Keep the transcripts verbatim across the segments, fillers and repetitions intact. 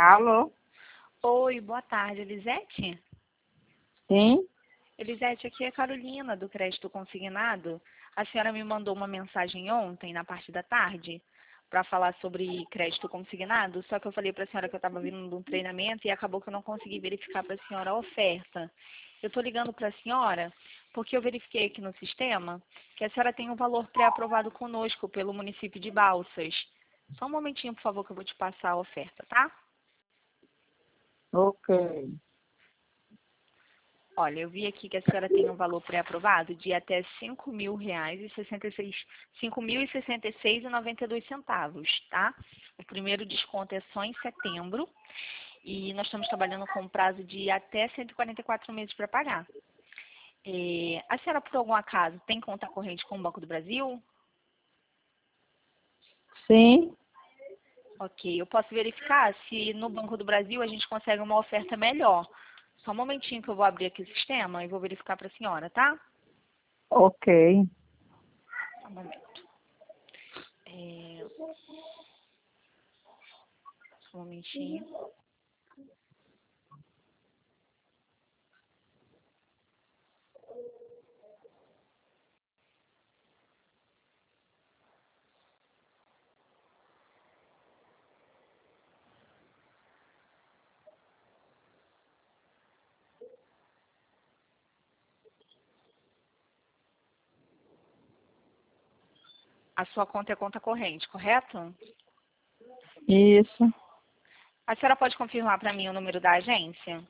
Alô? Oi, boa tarde, Elisete? Sim? Elisete, aqui é a Carolina, do Crédito Consignado. A senhora me mandou uma mensagem ontem, na parte da tarde, para falar sobre crédito consignado, só que eu falei para a senhora que eu estava vindo de um treinamento e acabou que eu não consegui verificar para a senhora a oferta. Eu estou ligando para a senhora porque eu verifiquei aqui no sistema que a senhora tem um valor pré-aprovado conosco pelo município de Balsas. Só um momentinho, por favor, que eu vou te passar a oferta, tá? Ok. Olha, eu vi aqui que a senhora tem um valor pré-aprovado de até cinco mil reais e sessenta e seis, cinco mil e sessenta e seis e noventa e dois centavos, tá? O primeiro desconto é só em setembro e nós estamos trabalhando com um prazo de até cento e quarenta e quatro meses para pagar. É, a senhora, por algum acaso, tem conta corrente com o Banco do Brasil? Sim? Ok, eu posso verificar se no Banco do Brasil a gente consegue uma oferta melhor. Só um momentinho que eu vou abrir aqui o sistema e vou verificar para a senhora, tá? Ok. Só um momento. É, só um momentinho. A sua conta é conta corrente, correto? Isso. A senhora pode confirmar para mim o número da agência?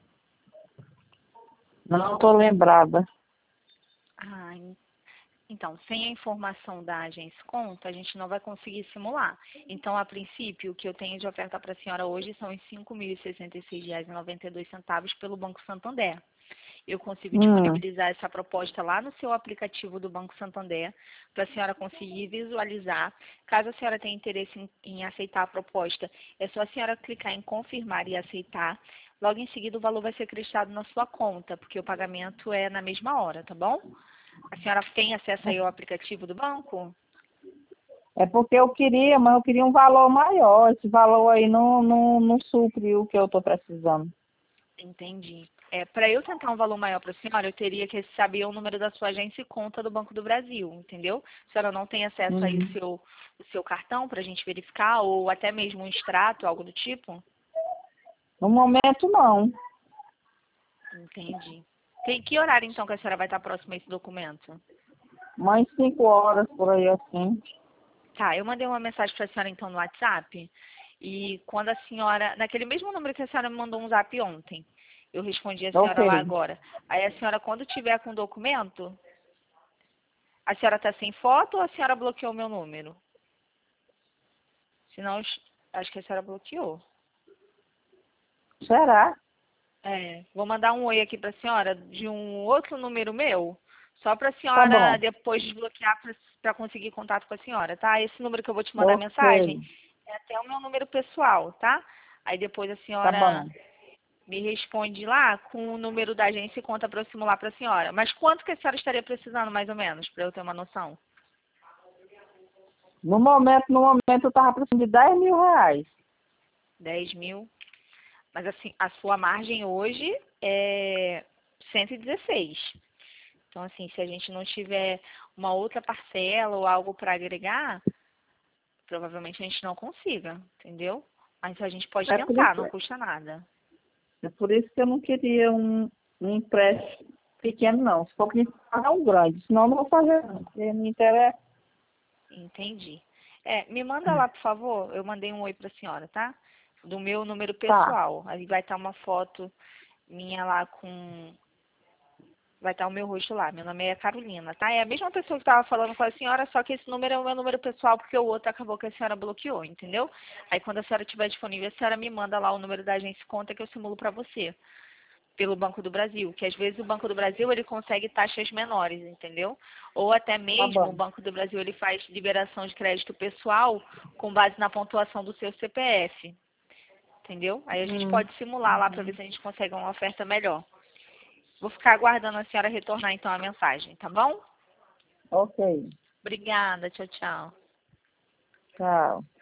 Não estou lembrada. Ah, en- então, sem a informação da agência conta, a gente não vai conseguir simular. Então, a princípio, o que eu tenho de oferta para a senhora hoje são os cinco mil e sessenta e seis reais e noventa e dois centavos pelo Banco Santander. Eu consigo Hum. disponibilizar essa proposta lá no seu aplicativo do Banco Santander, para a senhora conseguir visualizar. Caso a senhora tenha interesse em, em aceitar a proposta, é só a senhora clicar em confirmar e aceitar. Logo em seguida, o valor vai ser acreditado na sua conta, porque o pagamento é na mesma hora, tá bom? A senhora tem acesso aí ao aplicativo do banco? É porque eu queria, mas eu queria um valor maior. Esse valor aí não, não, não supre o que eu estou precisando. Entendi. É, para eu tentar um valor maior para a senhora, eu teria que saber o número da sua agência e conta do Banco do Brasil, entendeu? A senhora não tem acesso aí Hum. ao seu, o seu cartão para a gente verificar, ou até mesmo um extrato, algo do tipo? No momento, não. Entendi. Tem que horário, então, que a senhora vai estar próxima a esse documento? Mais cinco horas por aí assim. Tá, eu mandei uma mensagem para a senhora, então, no WhatsApp, e quando a senhora, naquele mesmo número que a senhora me mandou um zap ontem, eu respondi a senhora lá Ok. agora. Aí a senhora, quando tiver com o documento, a senhora está sem foto ou a senhora bloqueou o meu número? Senão, eu acho que a senhora bloqueou. Será? É, vou mandar um oi aqui para a senhora de um outro número meu, só para a Tá senhora bom. depois desbloquear para conseguir contato com a senhora, tá? Esse número que eu vou te mandar Ok. mensagem é até o meu número pessoal, tá? Aí depois a Tá senhora bom. me responde lá com o número da agência e conta para eu simular para a senhora. Mas quanto que a senhora estaria precisando, mais ou menos, para eu ter uma noção? No momento, no momento eu tava precisando de dez mil reais. Dez mil? Mas assim, a sua margem hoje é cento e dezesseis. Então, assim, se a gente não tiver uma outra parcela ou algo para agregar, provavelmente a gente não consiga, entendeu? Mas a gente pode É por tentar, isso, não custa nada. é por isso que eu não queria um, um empréstimo pequeno, não. Se for que pagar um grande, senão eu não vou fazer, não. Porque me interessa. Entendi. É, me manda lá, por favor. Eu mandei um oi para a senhora, tá? Do meu número Tá, pessoal. Aí vai estar uma foto minha lá com vai estar o meu rosto lá. Meu nome é Carolina, tá? É a mesma pessoa que estava falando com a senhora, só que esse número é o meu número pessoal, porque o outro acabou que a senhora bloqueou, entendeu? Aí quando a senhora estiver disponível, a senhora me manda lá o número da agência e conta que eu simulo para você, pelo Banco do Brasil, que às vezes o Banco do Brasil ele consegue taxas menores, entendeu? Ou até tá mesmo o bom. Banco do Brasil ele faz liberação de crédito pessoal com base na pontuação do seu C P F, entendeu? Aí a gente Hum, pode simular lá para ver se a gente consegue uma oferta melhor. Vou ficar aguardando a senhora retornar então a mensagem, tá bom? ok. Obrigada, tchau, tchau. Tchau.